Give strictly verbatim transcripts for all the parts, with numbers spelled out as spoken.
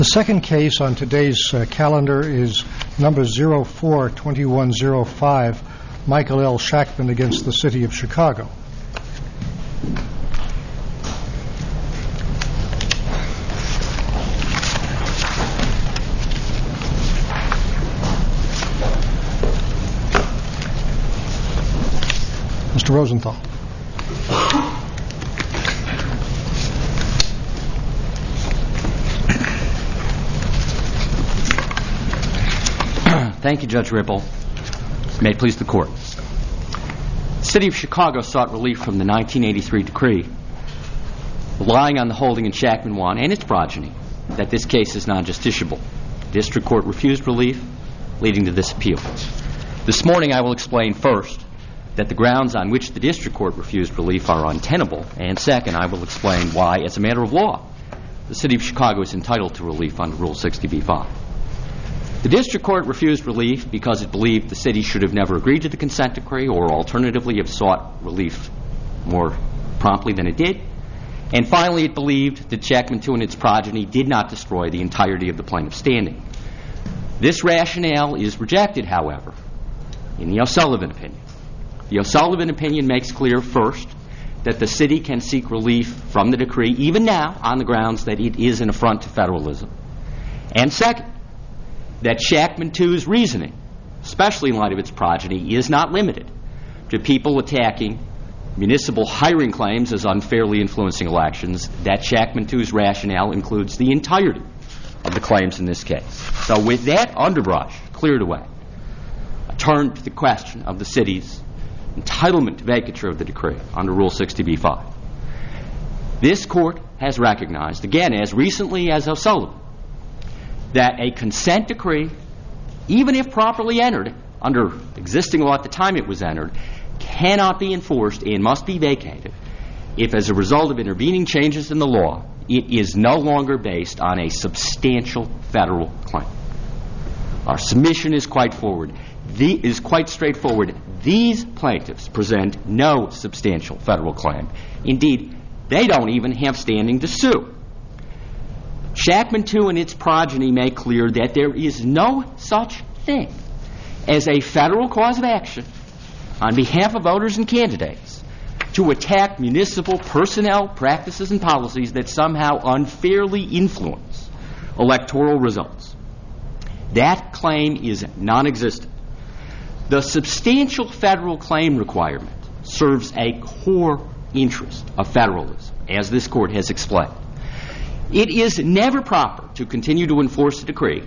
The second case on today's uh, calendar is number zero four two one zero five, Michael L. Shackman against the City of Chicago. Mister Rosenthal. Thank you, Judge Ripple. May it please the Court. The City of Chicago sought relief from the nineteen eighty-three decree, relying on the holding in Shackman one and its progeny that this case is non-justiciable. The District Court refused relief, leading to this appeal. This morning I will explain first that the grounds on which the District Court refused relief are untenable, and second, I will explain why, as a matter of law, the City of Chicago is entitled to relief under Rule sixty B five. The District Court refused relief because it believed the City should have never agreed to the consent decree or alternatively have sought relief more promptly than it did. And finally, it believed that Shackman two and its progeny did not destroy the entirety of the plaintiff's standing. This rationale is rejected, however, in the O'Sullivan opinion. The O'Sullivan opinion makes clear, first, that the City can seek relief from the decree even now on the grounds that it is an affront to federalism. And second, that Shackman two's reasoning, especially in light of its progeny, is not limited to people attacking municipal hiring claims as unfairly influencing elections, that Shackman two's rationale includes the entirety of the claims in this case. So with that underbrush cleared away, I turn to the question of the City's entitlement to vacature of the decree under Rule sixty B five. This Court has recognized, again, as recently as O'Sullivan, that a consent decree, even if properly entered under existing law at the time it was entered, cannot be enforced and must be vacated if, as a result of intervening changes in the law, it is no longer based on a substantial federal claim. Our submission is quite forward. The, is quite straightforward. These plaintiffs present no substantial federal claim. Indeed, they don't even have standing to sue. Shackman two and its progeny make clear that there is no such thing as a federal cause of action on behalf of voters and candidates to attack municipal personnel, practices, and policies that somehow unfairly influence electoral results. That claim is non-existent. The substantial federal claim requirement serves a core interest of federalism, as this Court has explained. It is never proper to continue to enforce a decree,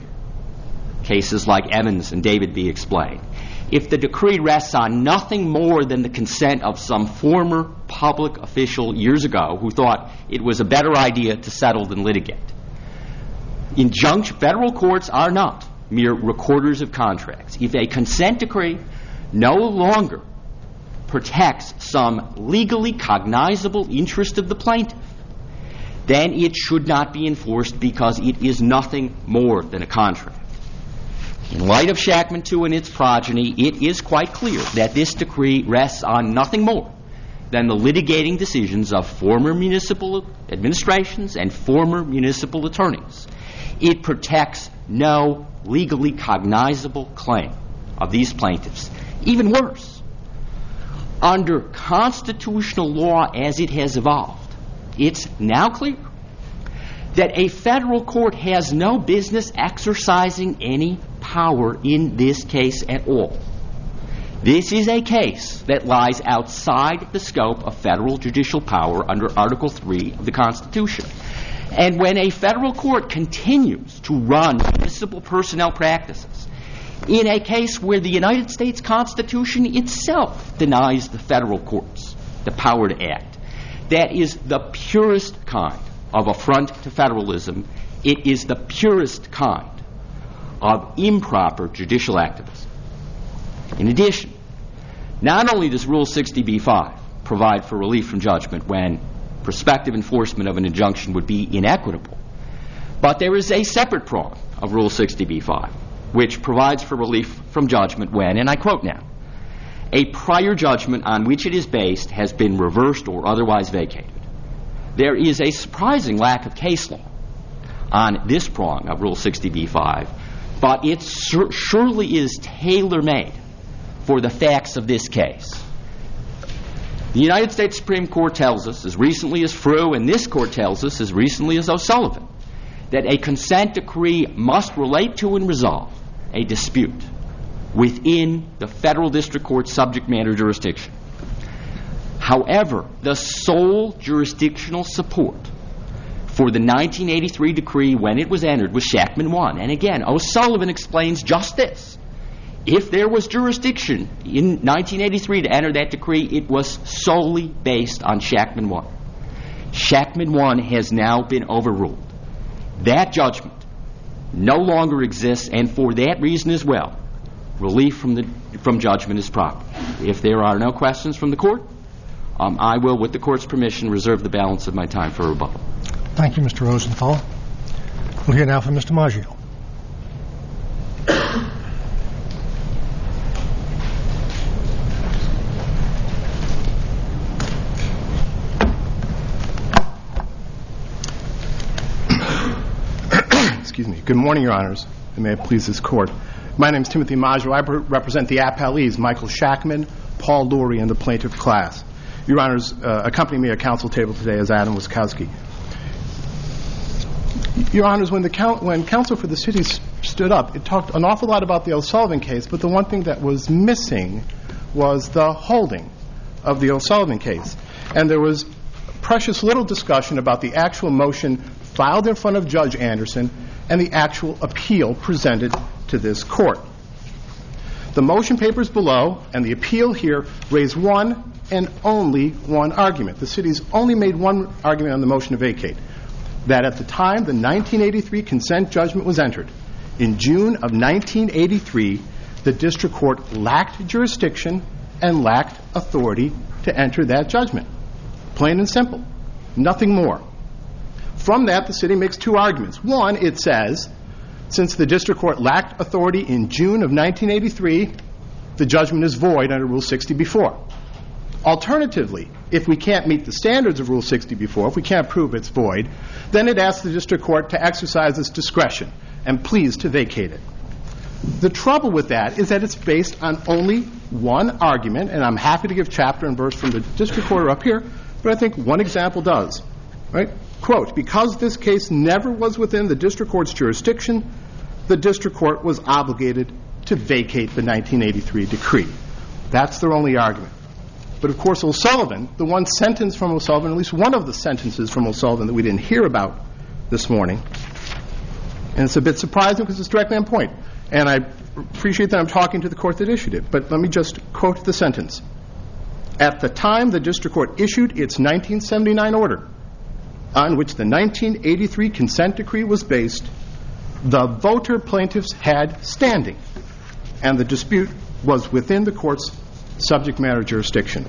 cases like Evans and David B. explained, if the decree rests on nothing more than the consent of some former public official years ago who thought it was a better idea to settle than litigate. Injunction, federal courts are not mere recorders of contracts. If a consent decree no longer protects some legally cognizable interest of the plaintiff, then it should not be enforced because it is nothing more than a contract. In light of Shackman two and its progeny, it is quite clear that this decree rests on nothing more than the litigating decisions of former municipal administrations and former municipal attorneys. It protects no legally cognizable claim of these plaintiffs. Even worse, under constitutional law as it has evolved, it's now clear that a federal court has no business exercising any power in this case at all. This is a case that lies outside the scope of federal judicial power under Article three of the Constitution. And when a federal court continues to run municipal personnel practices in a case where the United States Constitution itself denies the federal courts the power to act, that is the purest kind of affront to federalism. It is the purest kind of improper judicial activism. In addition, not only does Rule sixty B five provide for relief from judgment when prospective enforcement of an injunction would be inequitable, but there is a separate prong of Rule sixty B five which provides for relief from judgment when, and I quote now, a prior judgment on which it is based has been reversed or otherwise vacated. There is a surprising lack of case law on this prong of Rule sixty B five, but it sur- surely is tailor-made for the facts of this case. The United States Supreme Court tells us, as recently as Frew, and this Court tells us, as recently as O'Sullivan, that a consent decree must relate to and resolve a dispute within the federal district court's subject matter jurisdiction. However, the sole jurisdictional support for the nineteen eighty-three decree when it was entered was Shachtman one. And again, O'Sullivan explains just this. If there was jurisdiction in nineteen eighty-three to enter that decree, it was solely based on Shachtman one. Shachtman one has now been overruled. That judgment no longer exists, and for that reason as well, relief from the from judgment is proper. If there are no questions from the Court, um, I will, with the Court's permission, reserve the balance of my time for rebuttal. Thank you, Mister Rosenthal. We'll hear now from Mister Maggio. Excuse me. Good morning, Your Honors, and may it please this Court. My name is Timothy Maggio. I represent the appellees, Michael Shachtman, Paul Lurie, and the plaintiff class. Your Honors, uh, accompanying me at counsel table today is Adam Wiskowski. Your Honors, when the count, when counsel for the city stood up, it talked an awful lot about the O'Sullivan case, but the one thing that was missing was the holding of the O'Sullivan case. And there was precious little discussion about the actual motion filed in front of Judge Anderson and the actual appeal presented to this Court. The motion papers below and the appeal here raise one and only one argument. The city's only made one argument on the motion to vacate, that at the time the nineteen eighty-three consent judgment was entered, in June of nineteen eighty-three, the district court lacked jurisdiction and lacked authority to enter that judgment. Plain and simple. Nothing more. From that, the city makes two arguments. One, it says, since the district court lacked authority in June of nineteen eighty-three, the judgment is void under Rule sixty B four. Alternatively, if we can't meet the standards of Rule sixty B four, if we can't prove it's void, then it asks the district court to exercise its discretion and please to vacate it. The trouble with that is that it's based on only one argument, and I'm happy to give chapter and verse from the district court up here, but I think one example does. Right? Quote, because this case never was within the district court's jurisdiction, the district court was obligated to vacate the nineteen eighty-three decree. That's their only argument. But of course, O'Sullivan, the one sentence from O'Sullivan, at least one of the sentences from O'Sullivan that we didn't hear about this morning, and it's a bit surprising because it's directly on point, and I appreciate that I'm talking to the court that issued it, but let me just quote the sentence. At the time the district court issued its nineteen seventy-nine order, on which the nineteen eighty-three consent decree was based, the voter plaintiffs had standing, and the dispute was within the court's subject matter jurisdiction.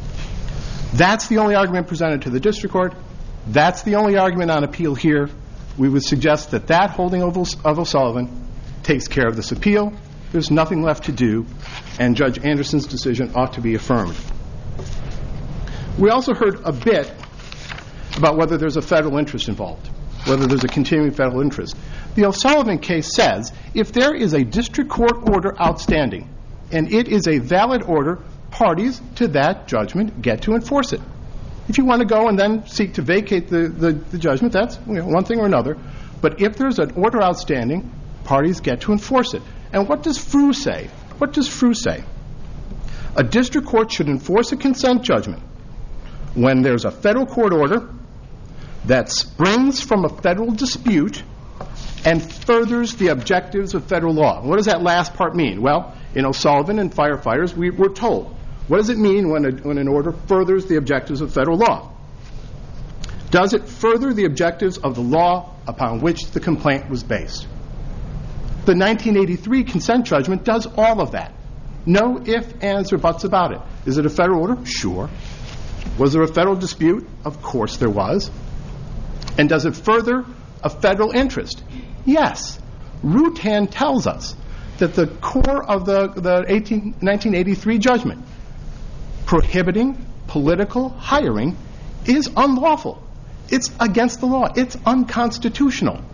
That's the only argument presented to the district court. That's the only argument on appeal here. We would suggest that that holding of O'Sullivan takes care of this appeal. There's nothing left to do, and Judge Anderson's decision ought to be affirmed. We also heard a bit about whether there's a federal interest involved, whether there's a continuing federal interest. The O'Sullivan case says if there is a district court order outstanding and it is a valid order, parties to that judgment get to enforce it. If you want to go and then seek to vacate the, the, the judgment, that's you know, one thing or another. But if there's an order outstanding, parties get to enforce it. And what does Frew say? What does Frew say? A district court should enforce a consent judgment when there's a federal court order that springs from a federal dispute and furthers the objectives of federal law. What does that last part mean? Well, in O'Sullivan and firefighters, we were told. What does it mean when, a, when an order furthers the objectives of federal law? Does it further the objectives of the law upon which the complaint was based? The nineteen eighty-three consent judgment does all of that. No ifs, ands, or buts about it. Is it a federal order? Sure. Was there a federal dispute? Of course there was. And does it further a federal interest? Yes. Rutan tells us that the core of the, the nineteen eighty-three judgment prohibiting political hiring is unlawful. It's against the law. It's unconstitutional.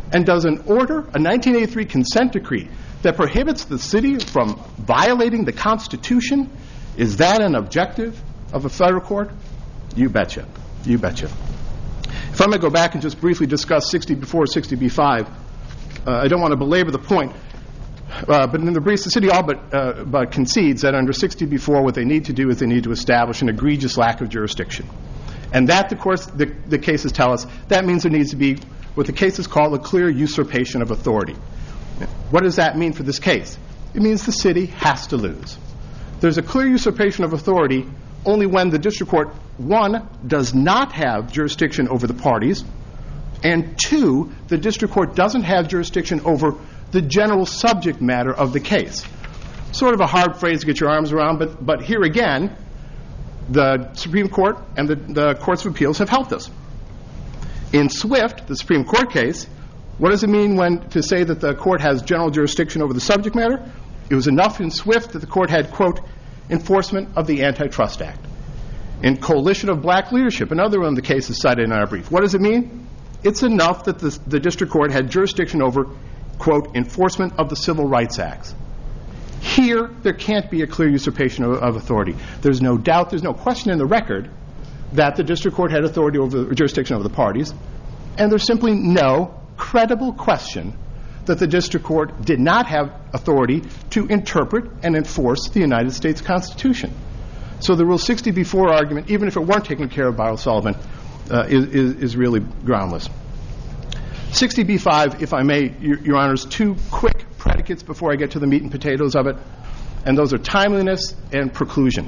and does an order, a nineteen eighty-three consent decree, that prohibits the city from violating the Constitution, is that an objective of a federal court? You betcha. You betcha. If I'm going to go back and just briefly discuss sixty B four, sixty B five, uh, I don't want to belabor the point, uh, but in the briefs, the city all but, uh, but concedes that under sixty B four, what they need to do is they need to establish an egregious lack of jurisdiction. And that, of course, the, the cases tell us, that means there needs to be what the cases call a clear usurpation of authority. What does that mean for this case? It means the city has to lose. There's a clear usurpation of authority only when the district court, one, does not have jurisdiction over the parties, and two, the district court doesn't have jurisdiction over the general subject matter of the case. Sort of a hard phrase to get your arms around, but, but here again, the Supreme Court and the, the courts of appeals have helped us. In Swift, the Supreme Court case, what does it mean when to say that the court has general jurisdiction over the subject matter? It was enough in Swift that the court had, quote, enforcement of the Antitrust Act. In Coalition of Black Leadership, another one of the cases cited in our brief, what does it mean? It's enough that the, the district court had jurisdiction over, quote, enforcement of the Civil Rights Acts. Here, there can't be a clear usurpation of, of authority. There's no doubt, there's no question in the record that the district court had authority over the jurisdiction over the parties, and there's simply no credible question that the district court did not have authority to interpret and enforce the United States Constitution. So the Rule sixty B four argument, even if it weren't taken care of by O'Sullivan, uh, is, is, is really groundless. sixty B five, if I may, Your, Your Honors, two quick predicates before I get to the meat and potatoes of it, and those are timeliness and preclusion.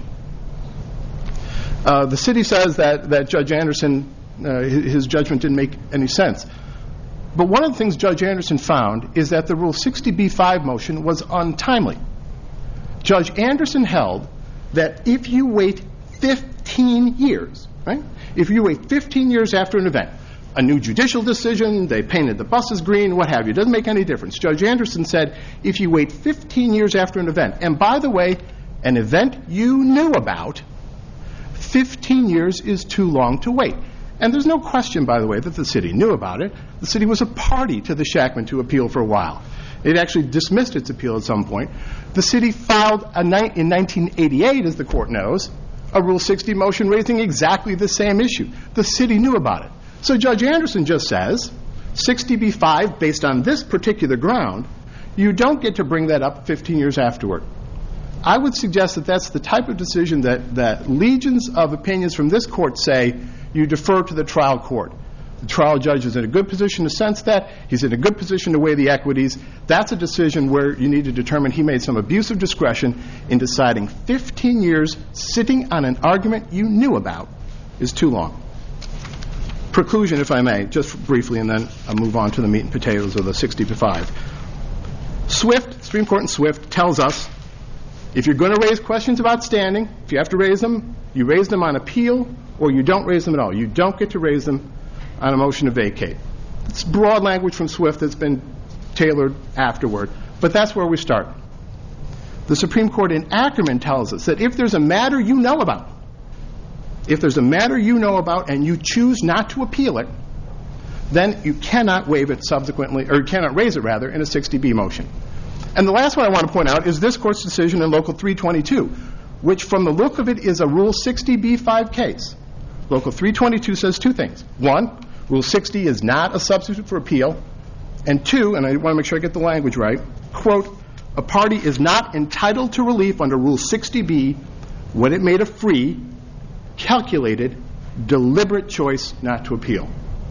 Uh, the city says that, that Judge Anderson, uh, his, his judgment didn't make any sense. But one of the things Judge Anderson found is that the Rule sixty B five motion was untimely. Judge Anderson held that if you wait fifteen years, right? If you wait fifteen years after an event, a new judicial decision, they painted the buses green, what have you, it doesn't make any difference. Judge Anderson said if you wait fifteen years after an event, and by the way, an event you knew about, fifteen years is too long to wait. And there's no question, by the way, that the city knew about it. The city was a party to the Shackman two appeal for a while. It actually dismissed its appeal at some point. The city filed a ni- in nineteen eighty-eight, as the court knows, a Rule sixty motion raising exactly the same issue. The city knew about it. So Judge Anderson just says, sixty B five, based on this particular ground, you don't get to bring that up fifteen years afterward. I would suggest that that's the type of decision that, that legions of opinions from this court say you defer to the trial court. The trial judge is in a good position to sense that. He's in a good position to weigh the equities. That's a decision where you need to determine he made some abuse of discretion in deciding fifteen years sitting on an argument you knew about is too long. Preclusion, if I may, just briefly, and then I'll move on to the meat and potatoes of the sixty to five. Swift, Supreme Court in Swift, tells us if you're going to raise questions about standing, if you have to raise them, you raise them on appeal or you don't raise them at all. You don't get to raise them on a motion to vacate. It's broad language from Swift that's been tailored afterward, but that's where we start. The Supreme Court in Ackerman tells us that if there's a matter you know about, if there's a matter you know about and you choose not to appeal it, then you cannot waive it subsequently, or you cannot raise it, rather, in a sixty B motion. And the last one I want to point out is this Court's decision in Local three twenty-two, which from the look of it is a Rule sixty B five case. Local three twenty-two says two things. One, Rule sixty is not a substitute for appeal. And two, and I want to make sure I get the language right, quote, a party is not entitled to relief under Rule sixty B when it made a free, calculated, deliberate choice not to appeal.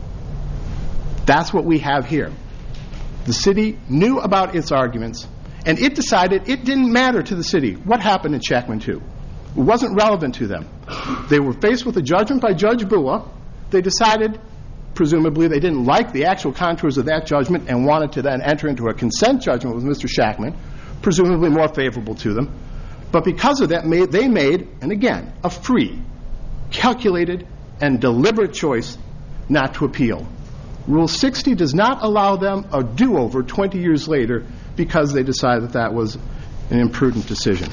That's what we have here. The city knew about its arguments, and it decided it didn't matter to the city what happened in Shackman two. It wasn't relevant to them. They were faced with a judgment by Judge Bua. They decided, presumably, they didn't like the actual contours of that judgment and wanted to then enter into a consent judgment with Mister Shackman, presumably more favorable to them. But because of that, they made, and again, a free, calculated, and deliberate choice not to appeal. Rule sixty does not allow them a do-over twenty years later because they decided that that was an imprudent decision.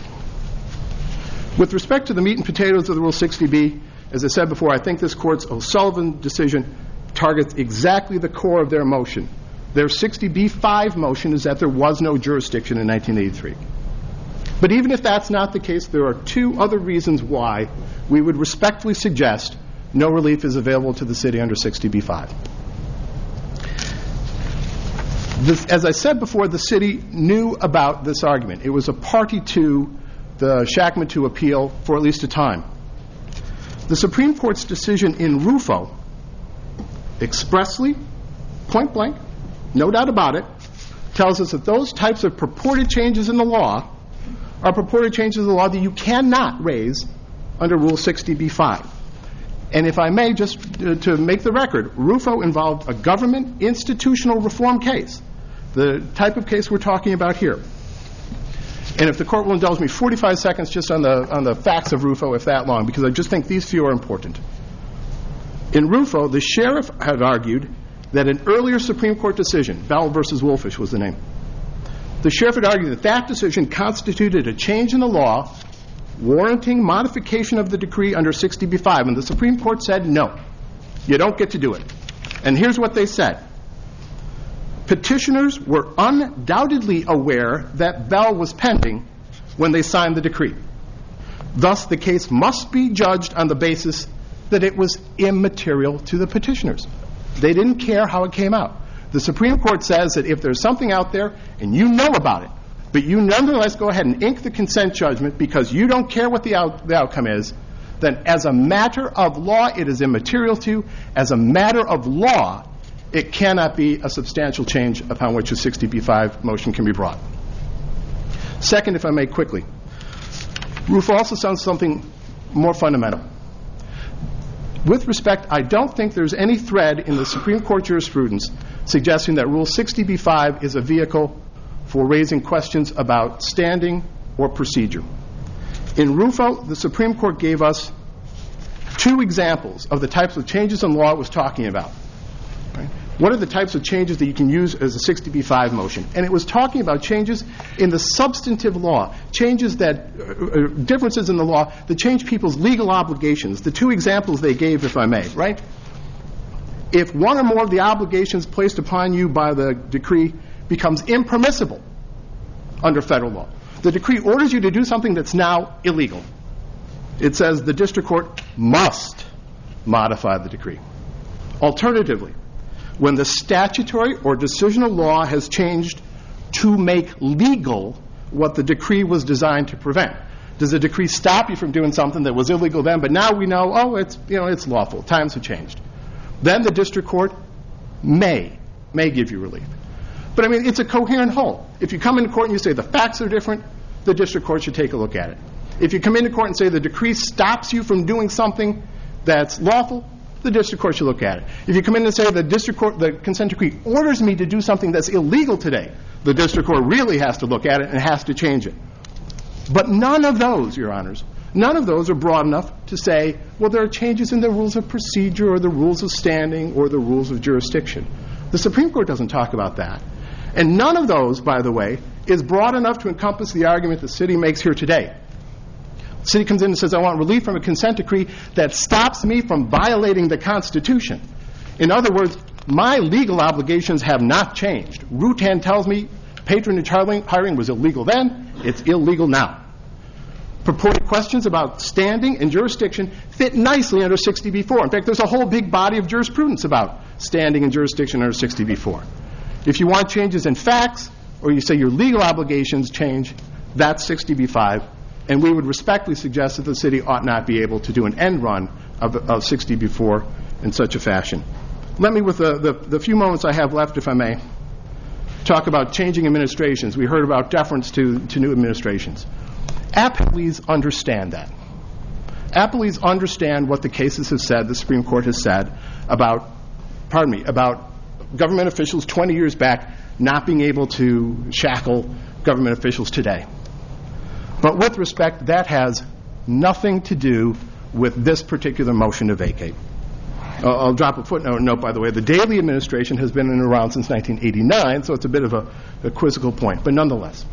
With respect to the meat and potatoes of the Rule sixty B, as I said before, I think this Court's O'Sullivan decision targets exactly the core of their motion. Their sixty B five motion is that there was no jurisdiction in nineteen eighty-three. But even if that's not the case, there are two other reasons why we would respectfully suggest no relief is available to the city under sixty B five. This, as I said before, the city knew about this argument. It was a party to the Shackman two appeal for at least a time. The Supreme Court's decision in Rufo expressly, point blank, no doubt about it, tells us that those types of purported changes in the law are purported changes in the law that you cannot raise under Rule sixty B five. And if I may, just uh, to make the record, Rufo involved a government institutional reform case, the type of case we're talking about here. And if the court will indulge me, forty-five seconds just on the on the facts of Rufo, if that long, because I just think these few are important. In Rufo, the sheriff had argued that an earlier Supreme Court decision, Bell versus Wolfish was the name, the sheriff had argued that that decision constituted a change in the law warranting modification of the decree under sixty B five, and the Supreme Court said no, you don't get to do it. And here's what they said. Petitioners were undoubtedly aware that Bell was pending when they signed the decree. Thus, the case must be judged on the basis that it was immaterial to the petitioners. They didn't care how it came out. The Supreme Court says that if there's something out there and you know about it, but you nonetheless go ahead and ink the consent judgment because you don't care what the, out, the outcome is, then as a matter of law, it is immaterial to. As a matter of law, it cannot be a substantial change upon which a sixty B five motion can be brought. Second, if I may quickly, Rufo also sounds something more fundamental. With respect, I don't think there's any thread in the Supreme Court jurisprudence suggesting that Rule sixty B five is a vehicle for raising questions about standing or procedure. In Rufo, the Supreme Court gave us two examples of the types of changes in law it was talking about. Right? What are the types of changes that you can use as a sixty B five motion? And it was talking about changes in the substantive law, changes that, uh, differences in the law that change people's legal obligations. The two examples they gave, if I may, right? If one or more of the obligations placed upon you by the decree becomes impermissible under federal law, the decree orders you to do something that's now illegal. It says the district court must modify the decree. Alternatively, when the statutory or decisional law has changed to make legal what the decree was designed to prevent. Does the decree stop you from doing something that was illegal then, but now we know, oh, it's, you know, it's lawful. Times have changed. Then the district court may, may give you relief. But, I mean, it's a coherent whole. If you come into court and you say the facts are different, the district court should take a look at it. If you come into court and say the decree stops you from doing something that's lawful, the district court should look at it. If you come in and say the district court, the consent decree orders me to do something that's illegal today, the district court really has to look at it and has to change it. But none of those, Your Honors, none of those are broad enough to say, well, there are changes in the rules of procedure or the rules of standing or the rules of jurisdiction. The Supreme Court doesn't talk about that. And none of those, by the way, is broad enough to encompass the argument the city makes here today. The city comes in and says, I want relief from a consent decree that stops me from violating the Constitution. In other words, my legal obligations have not changed. Rutan tells me patronage hiring was illegal then, it's illegal now. Purported questions about standing and jurisdiction fit nicely under sixty B four. In fact, there's a whole big body of jurisprudence about standing and jurisdiction under sixty B four. If you want changes in facts, or you say your legal obligations change, that's sixty B five. And we would respectfully suggest that the city ought not be able to do an end run of, of sixty B four in such a fashion. Let me, with the, the, the few moments I have left, if I may, talk about changing administrations. We heard about deference to, to new administrations. Appellees understand that. Appellees understand what the cases have said, the Supreme Court has said, about, pardon me, about government officials twenty years back not being able to shackle government officials today. But with respect, that has nothing to do with this particular motion to vacate. Uh, I'll drop a footnote note, by the way. The Daley administration has been around since nineteen eighty-nine, so it's a bit of a, a quizzical point. But nonetheless,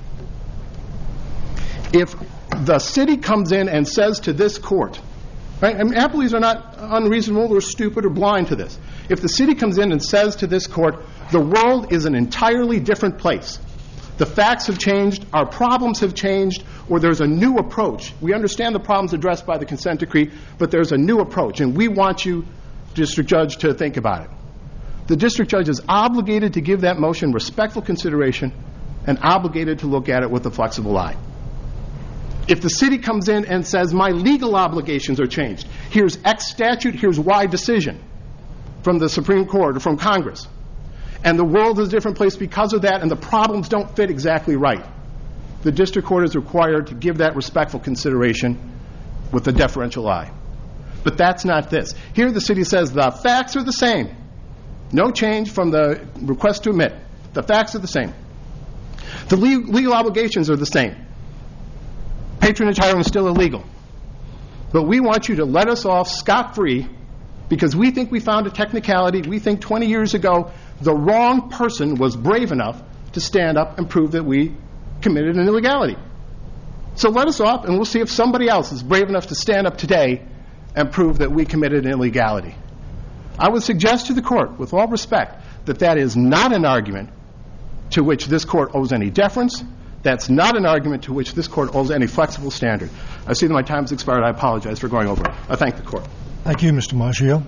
if the city comes in and says to this court, right, I mean, appellees are not unreasonable or stupid or blind to this. If the city comes in and says to this court, The world is an entirely different place. The facts have changed, our problems have changed, or there's a new approach. We understand the problems addressed by the consent decree, but there's a new approach, and we want you, District Judge, to think about it. The District Judge is obligated to give that motion respectful consideration and obligated to look at it with a flexible eye. If the city comes in and says, my legal obligations are changed, here's X statute, here's Y decision from the Supreme Court or from Congress, and the world is a different place because of that, and the problems don't fit exactly right, the district court is required to give that respectful consideration with a deferential eye. But that's not this. Here the city says the facts are the same. No change from the request to admit. The facts are the same. The le- legal obligations are the same. Patronage hiring is still illegal. But we want you to let us off scot-free because we think we found a technicality. We think twenty years ago the wrong person was brave enough to stand up and prove that we committed an illegality. So let us off, and we'll see if somebody else is brave enough to stand up today and prove that we committed an illegality. I would suggest to the court, with all respect, that that is not an argument to which this court owes any deference. That's not an argument to which this court owes any flexible standard. I see that my time has expired. I apologize for going over it. I thank the court. Thank you, Mister Maggio.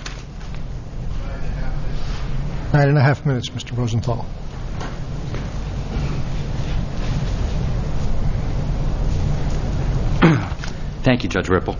Nine and a half minutes, Mister Rosenthal. Thank you, Judge Ripple.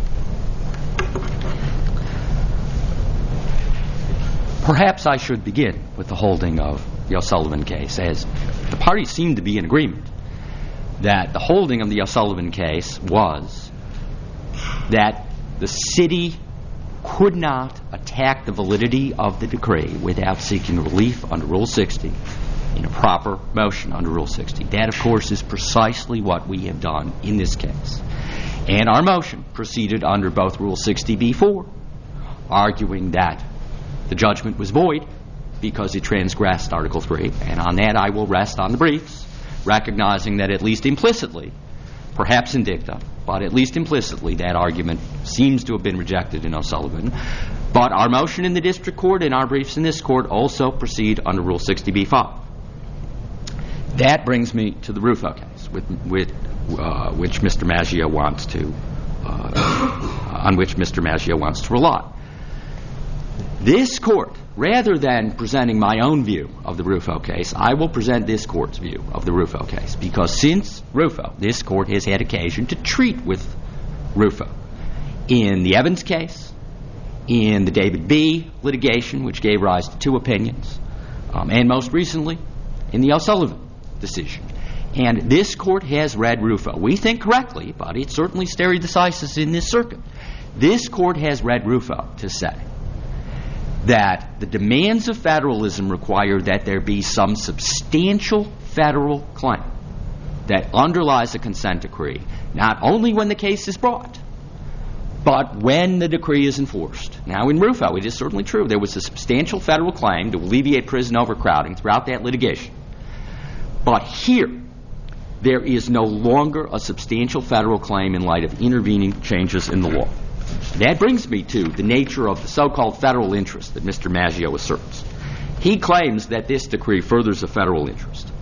Perhaps I should begin with the holding of the O'Sullivan case, as the parties seem to be in agreement that the holding of the O'Sullivan case was that the city could not attack the validity of the decree without seeking relief under Rule sixty in a proper motion under Rule sixty. That, of course, is precisely what we have done in this case. And our motion proceeded under both Rule sixty B four, arguing that the judgment was void because it transgressed Article three, and on that I will rest on the briefs, recognizing that at least implicitly, perhaps in dicta, but at least implicitly, that argument seems to have been rejected in O'Sullivan. But our motion in the district court and our briefs in this court also proceed under Rule sixty B five. That brings me to the Rufo case, with, with, uh, which Mister Maggio wants to, uh, on which Mister Maggio wants to rely. This court, rather than presenting my own view of the Rufo case, I will present this court's view of the Rufo case, because since Rufo, this court has had occasion to treat with Rufo. In the Evans case, in the David B. litigation, which gave rise to two opinions, um, and most recently, in the O'Sullivan decision. And this court has read Rufo. We think correctly, but it's certainly stare decisis in this circuit. This court has read Rufo to say that the demands of federalism require that there be some substantial federal claim that underlies a consent decree, not only when the case is brought, but when the decree is enforced. Now, in Rufo, it is certainly true. There was a substantial federal claim to alleviate prison overcrowding throughout that litigation. But here, there is no longer a substantial federal claim in light of intervening changes in the law. That brings me to the nature of the so-called federal interest that Mister Maggio asserts. He claims that this decree furthers a federal interest.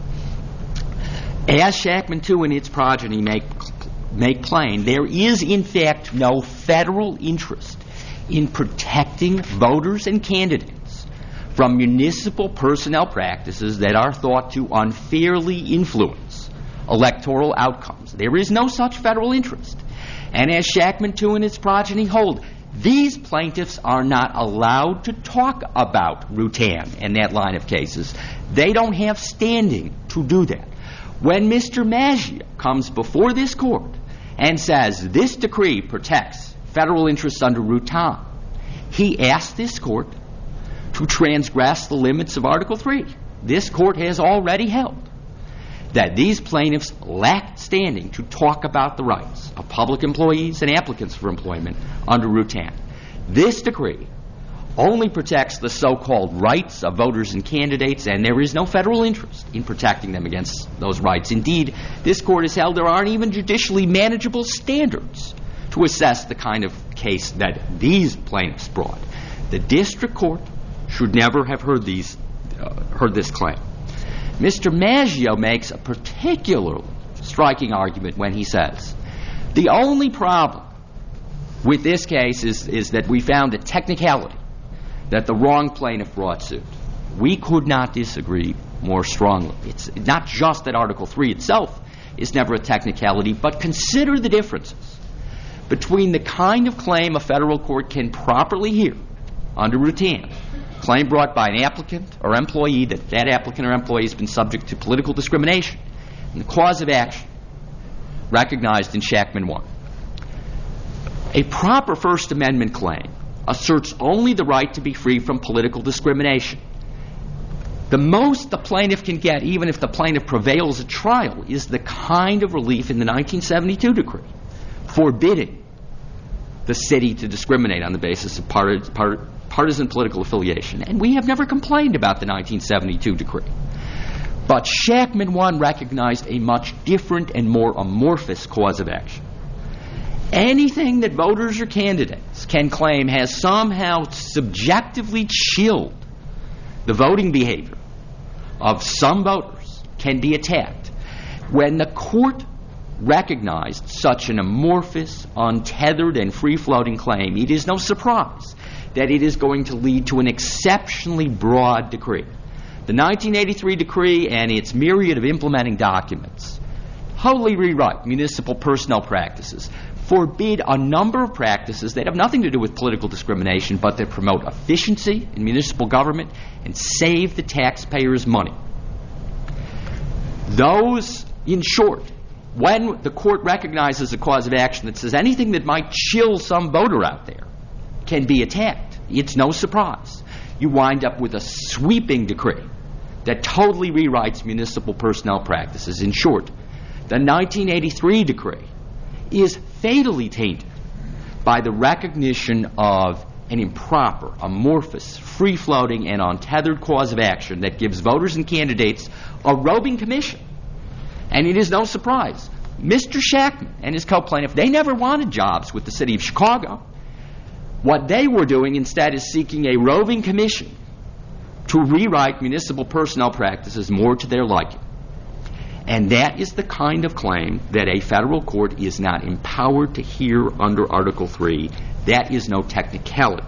As Shackman two and its progeny make, make plain, there is in fact no federal interest in protecting voters and candidates from municipal personnel practices that are thought to unfairly influence electoral outcomes. There is no such federal interest. And as Shackman two and its progeny hold, these plaintiffs are not allowed to talk about Rutan and that line of cases. They don't have standing to do that. When Mister Maggio comes before this court and says this decree protects federal interests under Rutan, he asks this court to transgress the limits of Article three. This court has already held that these plaintiffs lack standing to talk about the rights of public employees and applicants for employment under Rutan. This decree only protects the so-called rights of voters and candidates, and there is no federal interest in protecting them against those rights. Indeed, this court has held there aren't even judicially manageable standards to assess the kind of case that these plaintiffs brought. The district court should never have heard these uh, heard this claim. Mister Maggio makes a particularly striking argument when he says, the only problem with this case is, is that we found a technicality, that the wrong plaintiff brought suit. We could not disagree more strongly. It's not just that Article three itself is never a technicality, but consider the differences between the kind of claim a federal court can properly hear under Rutan, claim brought by an applicant or employee that that applicant or employee has been subject to political discrimination, and the cause of action recognized in Shackman one. A proper First Amendment claim asserts only the right to be free from political discrimination. The most the plaintiff can get, even if the plaintiff prevails at trial, is the kind of relief in the nineteen seventy-two decree forbidding the city to discriminate on the basis of part, part, partisan political affiliation. And we have never complained about the nineteen seventy-two decree. But Shackman one recognized a much different and more amorphous cause of action. Anything that voters or candidates can claim has somehow subjectively chilled the voting behavior of some voters can be attacked. When the court recognized such an amorphous, untethered, and free-floating claim, it is no surprise that it is going to lead to an exceptionally broad decree. The nineteen eighty-three decree and its myriad of implementing documents wholly rewrite municipal personnel practices, forbid a number of practices that have nothing to do with political discrimination, but that promote efficiency in municipal government and save the taxpayers money. Those, in short, when the court recognizes a cause of action that says anything that might chill some voter out there can be attacked, it's no surprise. You wind up with a sweeping decree that totally rewrites municipal personnel practices. In short, the nineteen eighty-three decree is fatally tainted by the recognition of an improper, amorphous, free-floating, and untethered cause of action that gives voters and candidates a roving commission. And it is no surprise. Mister Shackman and his co-plaintiff, they never wanted jobs with the city of Chicago. What they were doing instead is seeking a roving commission to rewrite municipal personnel practices more to their liking. And that is the kind of claim that a federal court is not empowered to hear under Article three. That is no technicality.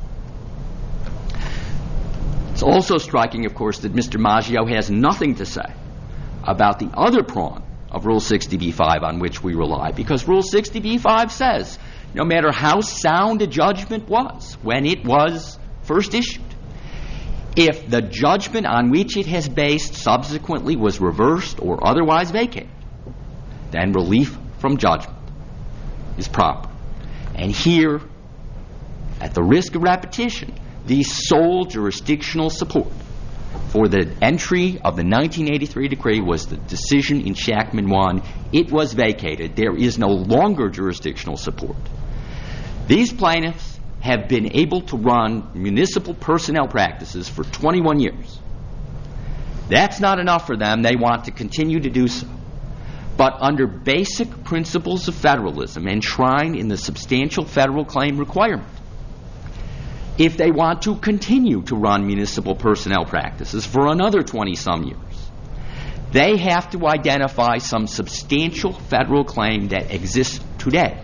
It's also striking, of course, that Mister Maggio has nothing to say about the other prong of Rule sixty B five on which we rely, because Rule sixty B five says no matter how sound a judgment was when it was first issued, if the judgment on which it has based subsequently was reversed or otherwise vacated, then relief from judgment is proper. And here, at the risk of repetition, the sole jurisdictional support for the entry of the nineteen eighty-three decree was the decision in Shackman one. It was vacated. There is no longer jurisdictional support. These plaintiffs have been able to run municipal personnel practices for twenty-one years. That's not enough for them. They want to continue to do so. But under basic principles of federalism enshrined in the substantial federal claim requirement, if they want to continue to run municipal personnel practices for another twenty-some years, they have to identify some substantial federal claim that exists today.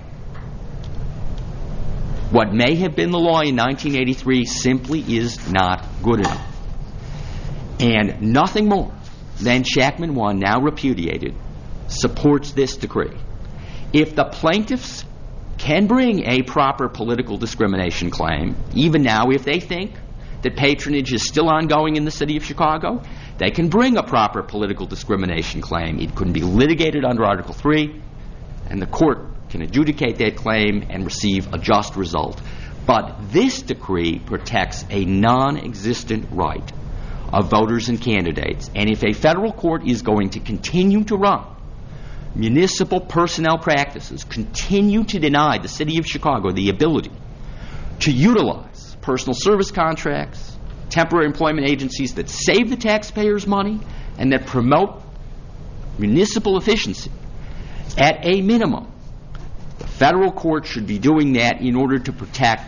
What may have been the law in nineteen eighty-three simply is not good enough. And nothing more than Shackman one, now repudiated, supports this decree. If the plaintiffs can bring a proper political discrimination claim, even now if they think that patronage is still ongoing in the city of Chicago, they can bring a proper political discrimination claim. It couldn't be litigated under Article three, and the court can adjudicate that claim and receive a just result. But this decree protects a non-existent right of voters and candidates. And if a federal court is going to continue to run municipal personnel practices, continue to deny the city of Chicago the ability to utilize personal service contracts, temporary employment agencies that save the taxpayers money and that promote municipal efficiency, at a minimum, the federal court should be doing that in order to protect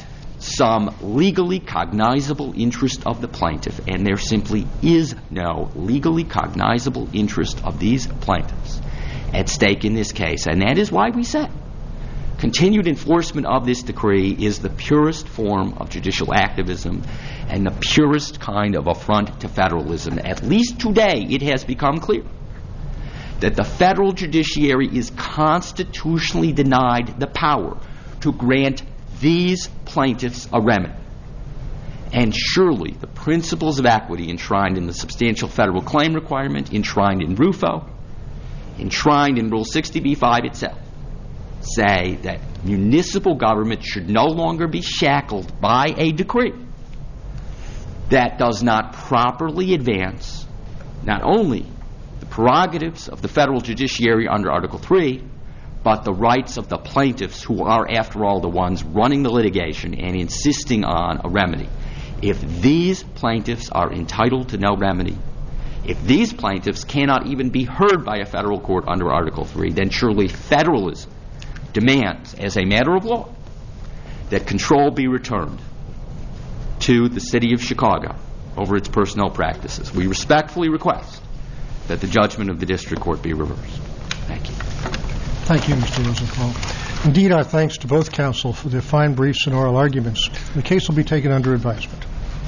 some legally cognizable interest of the plaintiff, and there simply is no legally cognizable interest of these plaintiffs at stake in this case. And that is why we say continued enforcement of this decree is the purest form of judicial activism and the purest kind of affront to federalism. At least today, it has become clear that the federal judiciary is constitutionally denied the power to grant these plaintiffs a remedy. And surely the principles of equity enshrined in the substantial federal claim requirement, enshrined in RUFO, enshrined in Rule sixty B five itself, say that municipal government should no longer be shackled by a decree that does not properly advance not only the prerogatives of the federal judiciary under Article three, but the rights of the plaintiffs who are, after all, the ones running the litigation and insisting on a remedy. If these plaintiffs are entitled to no remedy, if these plaintiffs cannot even be heard by a federal court under Article three, then surely federalism demands, as a matter of law, that control be returned to the city of Chicago over its personnel practices. We respectfully request that the judgment of the district court be reversed. Thank you. Thank you, Mister Rosenthal. Indeed, our thanks to both counsel for their fine briefs and oral arguments. The case will be taken under advisement.